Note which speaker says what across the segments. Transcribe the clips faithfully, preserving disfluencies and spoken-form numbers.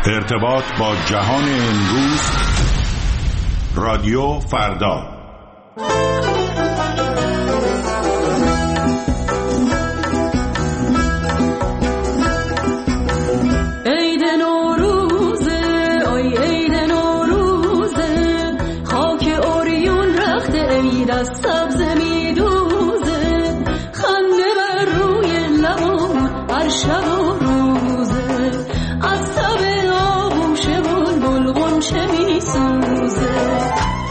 Speaker 1: ارتباط با جهان امروز، رادیو فردا.
Speaker 2: عید نوروزه، آی عید نوروزه، خاک اوریون رخت عید از سبز میدوزه، خنده بر روی لبان هر شب و روزه، از تب آغوش بلبل غنچه میسوزه.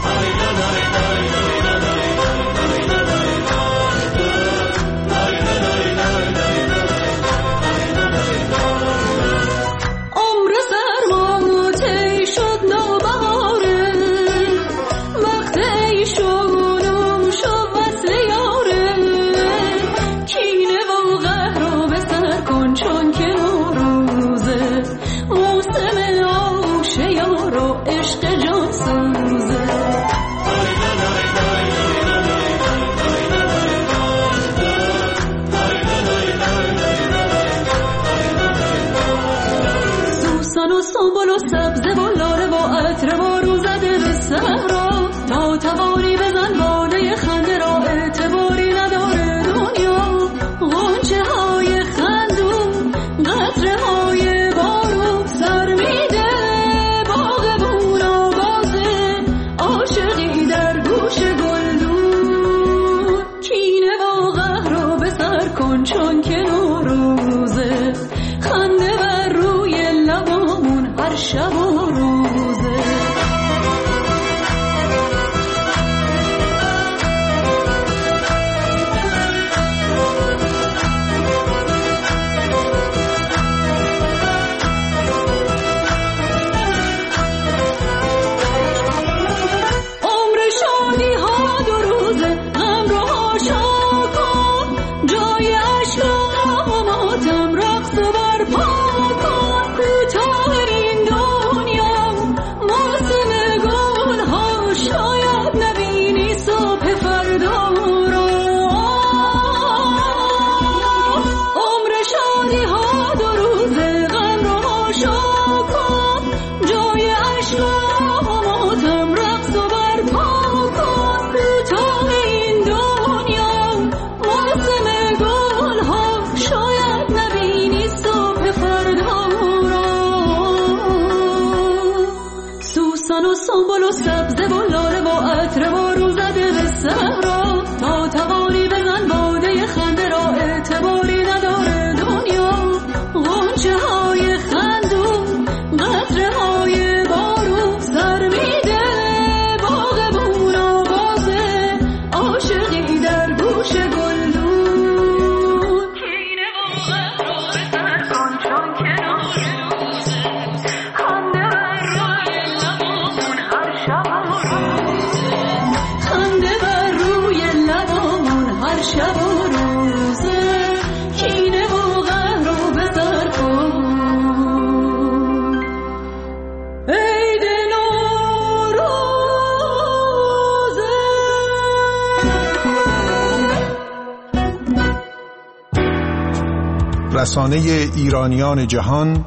Speaker 3: رسانه ایرانیان جهان،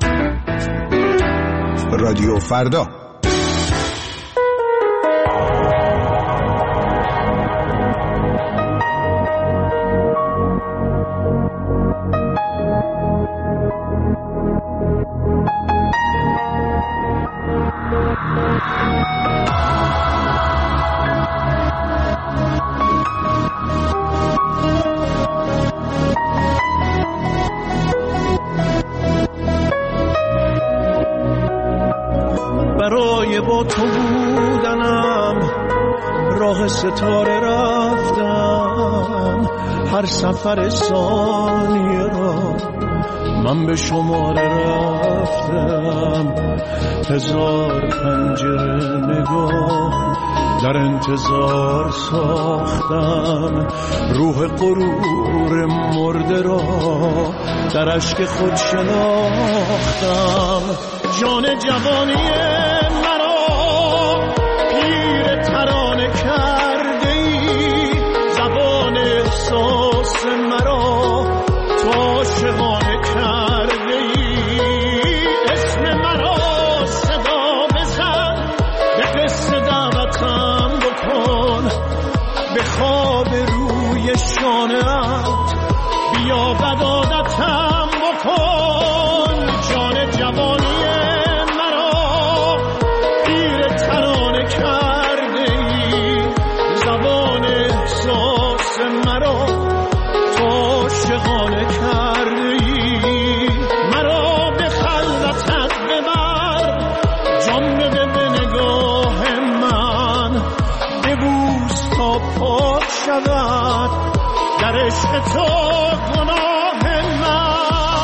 Speaker 3: رادیو فردا.
Speaker 4: با تو بودنم راه ستاره رفتم، هر سفر ثانیه را من به شماره رفتم، هزار پنجره نگاه در انتظار ساختم، روح غرور مرده را در اشک خود شناختم، جان جوانی مرا پیر ترانه کرده ای، زبان احساس مرا تو عاشقانه کرده ای، اسم مرا در عشق تو گناه من.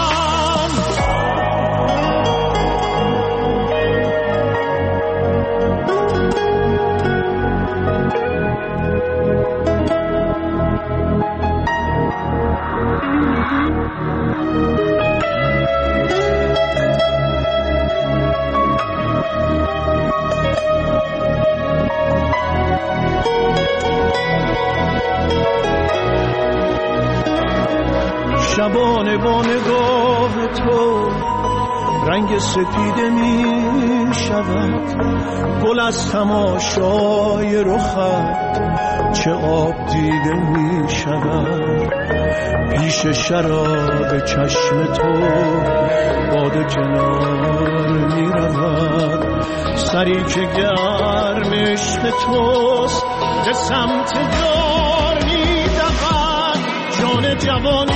Speaker 4: شبانه با نگاه تو رنگ سپیده می شود، گل از تماشای رخت چه آب دیده می شود. پیش شراب چشم تو باده کنار می رود، سری که گرم عشق توست به سمت دار می دود. جان جوانی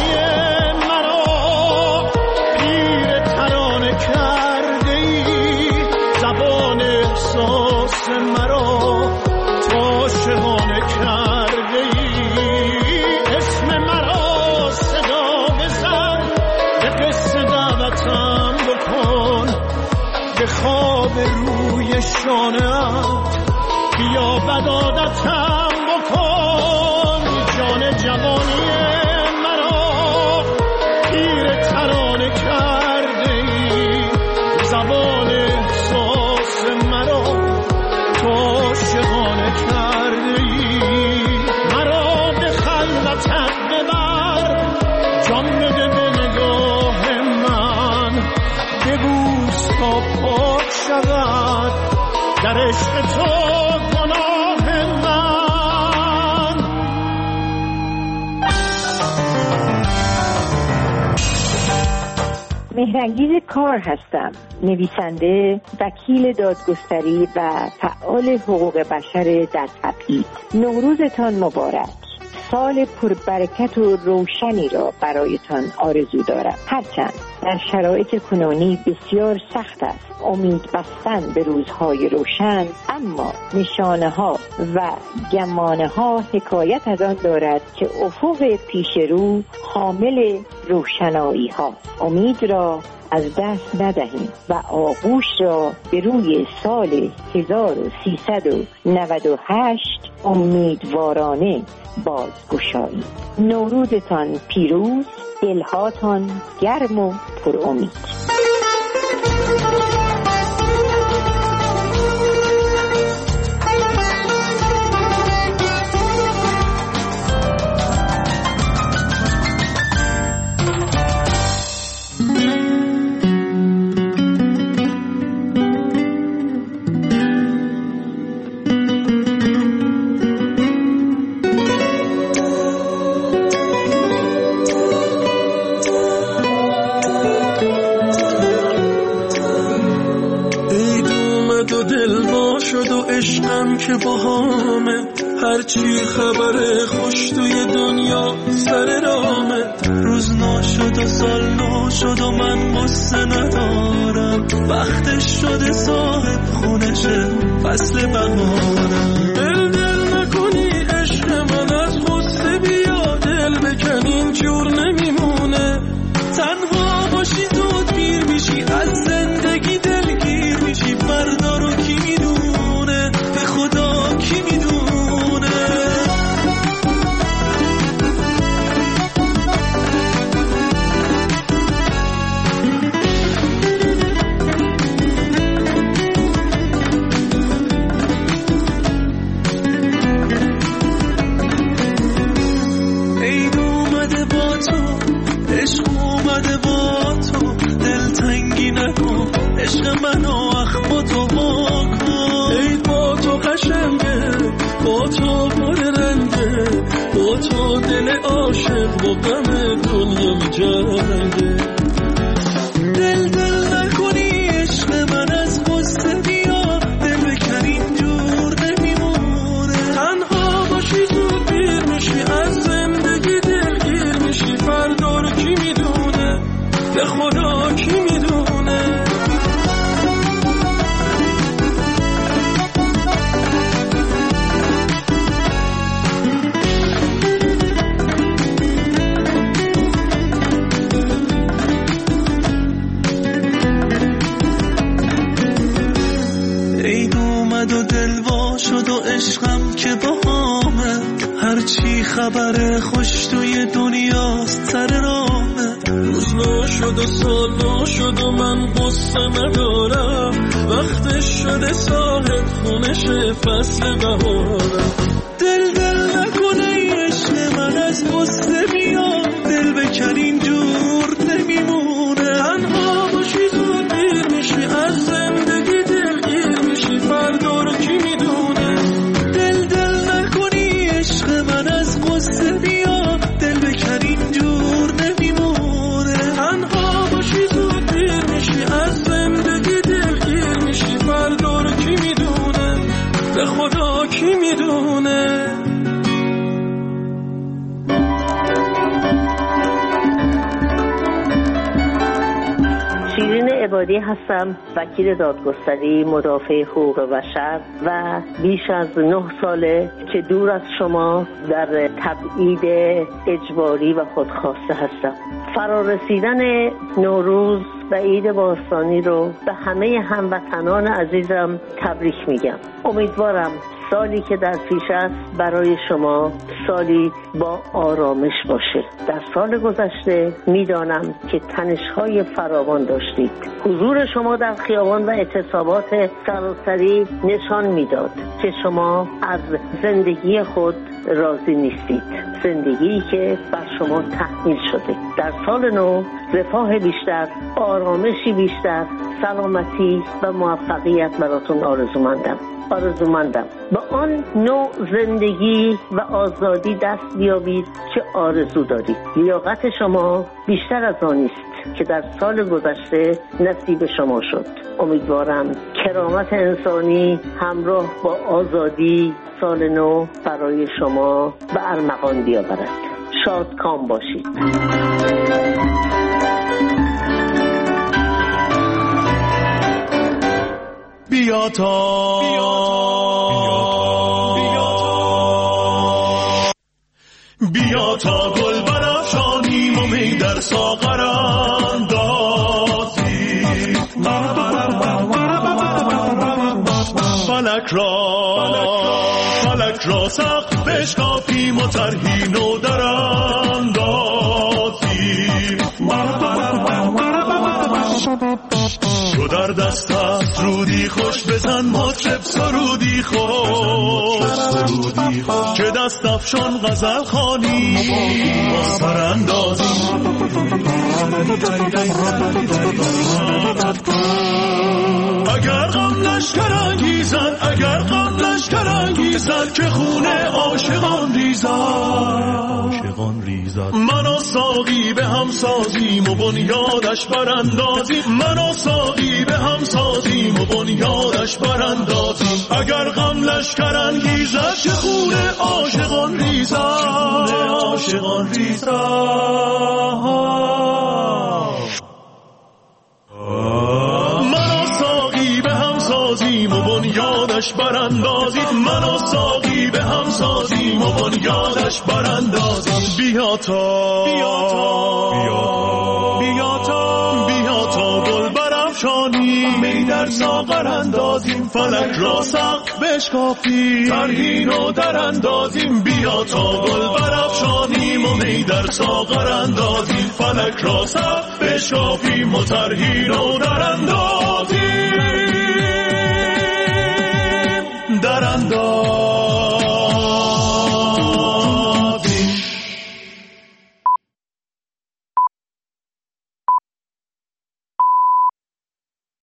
Speaker 4: مرا پیر ترانه کرده ای، زبان احساس مرا تا شهانه کرده ای. اسم مرا صدا بزن، به قصه دعوتم بکن، به خواب روی شانه‌ات بیا بدادتم بکن. جان جوانی مرا پیر ترانه کرده ای، زبان احساس مرا تو شهانه کرده ای. مرا به خلوتت ببر، جان بده به نگاه من، ببوس تا پاک شود در عشق تو گناه من.
Speaker 5: مهرانگیز کار هستم، نویسنده، وکیل دادگستری و فعال حقوق بشر در تبعید. نوروزتان مبارک. سال پربرکت و روشنی را برایتان آرزو دارم. هرچند در شرایط کنونی بسیار سخت است امید بستن به روزهای روشن، اما نشانه ها و گمانه ها حکایت از آن دارد که افق پیش رو حامل روشنایی ها. امید را از دست ندهیم و آغوش را به روی سال هزار و سیصد و نود و هشت امیدوارانه بازگشایید. نوروزتان پیروز، دلهاتان گرم و پر امید.
Speaker 6: عشقم که باهامه، هرچی خبر خوش توی دنیا سر رامه. روز نو شد و سال نو شد و من قصه ندارم، وقتش شده صاحب خونشه فصل بهارم. دل دل نکنی عشق من از غصه بیا، دل بکن این جور نمیمونه. تنها باشی زود پیر میشی، از زندگی دلگیر میشی. فردا رو کی میدونه، به خدا کی میدونه. عید اومده با تو، عشق اومده با تو، دل تنگی نکن عشق منو اخما تو واکن. عید با تو قشنگه، با تو پر رنگه، با تو دل عاشق با غم دنیا می جنگه. دل دل نکنی عشق من از غصه بیا، دل بکن این جور نمیمونه. تنها باشی زود پیر میشی، از زندگی دلگیر میشی. فردا رو کی میدونه، به خدا کی میدونه. اومد و دل وا شد و عشقم که باهامه، هرچی خبر خوش توی دنیاست سر رامه. روز نو شد و سال نو شد و من قصه ندارم، وقتش شده صاحب خونش فصل بهارم. دل دل نکنه عشق من از قصه میاد، دل بکنین دور نمیمونه. تنها باشی زود دیر میشی، از زندگی دلگیر میشی، فردا رو کی میدونه. دل دل نکنی عشق من از قصه میاد، دل بکنین دور نمیمونه. تنها باشی زود دیر میشی، از زندگی دلگیر میشی، فردا رو کی میدونه، به خدا کی میدونه.
Speaker 5: شیرین عبادی هستم، وکیل دادگستری مدافع حقوق بشر و بیش از نه ساله که دور از شما در تبعید اجباری و خودخواسته هستم. فرارسیدن نوروز و عید باستانی رو به همه هموطنان عزیزم تبریک میگم. امیدوارم سالی که در پیش است برای شما سالی با آرامش باشه. در سال گذشته میدانم که تنش‌های فراوان داشتید. حضور شما در خیابان و اعتصابات سراسری نشان میداد که شما از زندگی خود راضی نیستید، زندگی که بر شما تحمیل شده. در سال نو رفاه بیشتر، آرامشی بیشتر، سلامتی و موفقیت براتون آرزومندم. آرزومندم به آن نوع زندگی و آزادی دست بیابید که آرزو دارید. لیاقت شما بیشتر از آنی است که در سال گذشته نصیب شما شد. امیدوارم کرامت انسانی همراه با آزادی سال نو برای شما به ارمغان بیاورد. شادکام باشید.
Speaker 6: بیا تا بیا تا گل برافشانیم و می در ساغر اندازیم، فلک را فلک را سقف بشکافیم و طرحی نو در اندازیم. تو در دست است رودی خوش، بزن مطرب سرودی خوش، که دست افشان غزل خوانی با سراندازی. اگر غم لشکر انگیزن، اگر غم لشکر انگیزن، که خونه عاشقان ریزد، من و ساقی به هم سازیم و بنیادش براندازیم، من و ساقی به هم سازیم و بنیادش براندازیم. اگر غم لشکر انگیزد، که خونه عاشقان ریزد، عاشقان ریزد. من و ساقی به هم سازیم و بنیادش براندازیم، من و ساقی به هم سازیم و بنیادش براندازیم. بیا تا بیا تا بیا تا بیا تا گل برافشانیم، می در ساغر اندازیم، فلک را سقف بشکافیم، طرحی نو در اندازیم. بیا تا گل برافشانیم و می در ساغر اندازیم، فلک را سقف بشکافیم و طرحی نو در اندازیم.